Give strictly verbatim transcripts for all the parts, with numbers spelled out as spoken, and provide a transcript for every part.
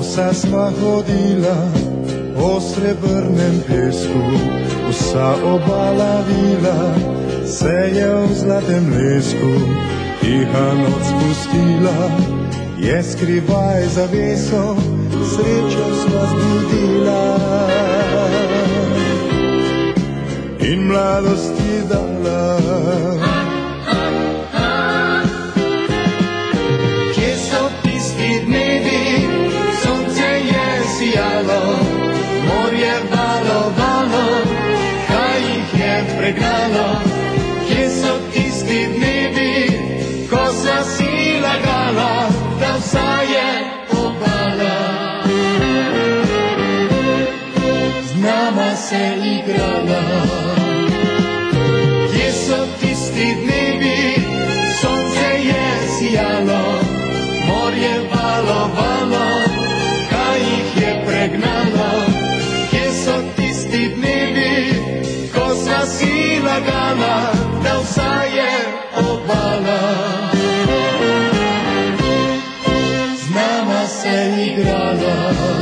Bosa sva hodila po srebrnem pesku, vsa obala vila se je v zlatem lesku. Tiha noc spustila je skrivaj zaveso, srečo sva zbudila in mladost ji dala. Kje so tisti dnevi, sonce je sijalo, morje valovalo, kaj jih je pregnalo? Kje so tisti dnevi, ko sva si lagala, da vsa je obala z nama se igrala? Kje so tisti dnevi, sonce je sijalo, morje valovalo, kaj jih je pregnalo? Kje so tisti dnevi, ko sva si lagala, da vsa je obala z nama se igrala?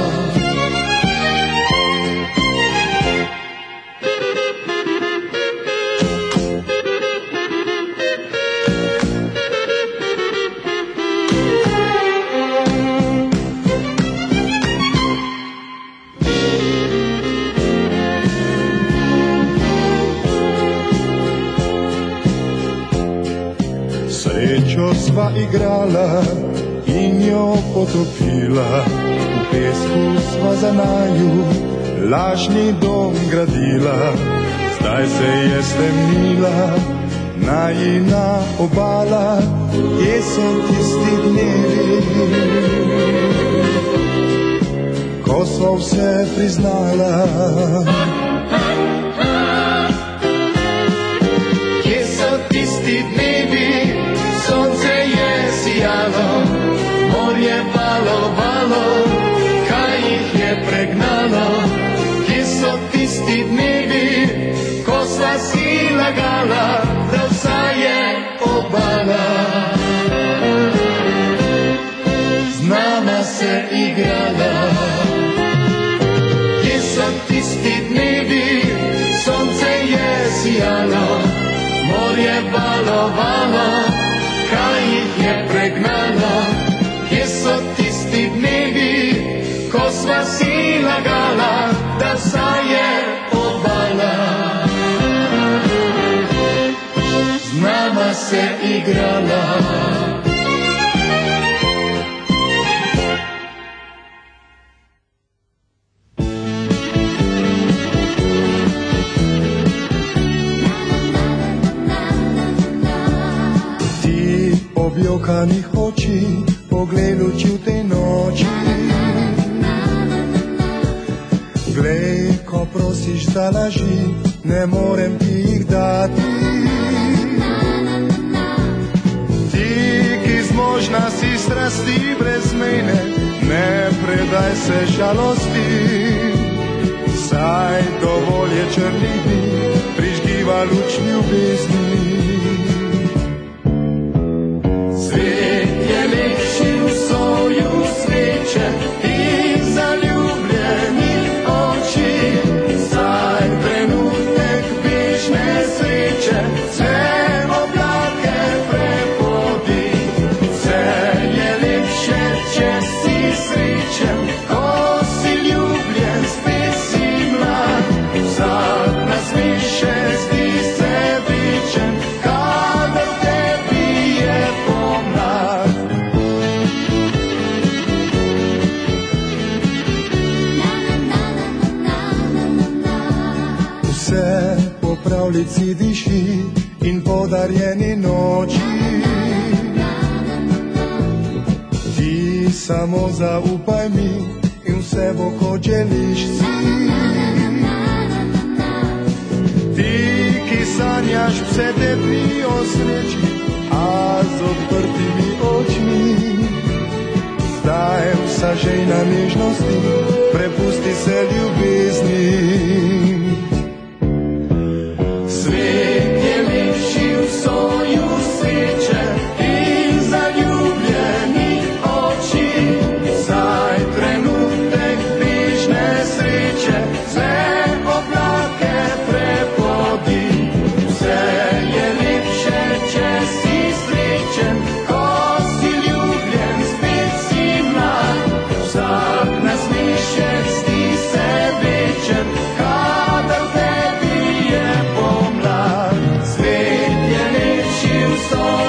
Srečo sva igrala in jo potopila, v pesku sva za naju lažni dom gradila. Zdaj se je stemnila najina obala, kje so tisti dnevi, ko sva vse priznala? Kje so tisti dnevi, sonce je sijalo, morje valovalo, kaj jih je pregnalo? Kje so tisti dnevi, ko sva si lagala, da vsa je obala z nama se igrala? Kje so tisti dnevi, sonce je sijalo, morje valovalo, kaj jih je pregnalo? Kje so tisti dnevi, ko sva si lagala, da vsa je obala z nama se igrala? Objokanih oči, pogled luči v tej noči. Glej, ko prosiš za laži, ne morem ti jih dati. Ti, ki zmožna si strasti brezmejne, ne predaj se žalosti. Saj dovolj je črnih dni, prižgiva luč ljubezni. Svet je lepši v soju sveče in zaljubljenih oči. Zdaj trenutek bežne sreče, vse oblake prepodi. Vse je lepše, če si srečen, ko si ljubljen, spet si mlad. Vsak nasmeše zdi se večen, kadar tebi je pomlad. Vse po pravljici diši in podarjeni noči. Ti samo zaupaj mi in vse bo, kot želiš si. Ti, ki sanjaš vse te dni o sreči, a z odprtimi očmi. Zdaj vsa žejna nežnosti, prepusti se ljubezni. Svet je lepši v soju sreče in zaljubljenih oči. Zdaj trenutek sonju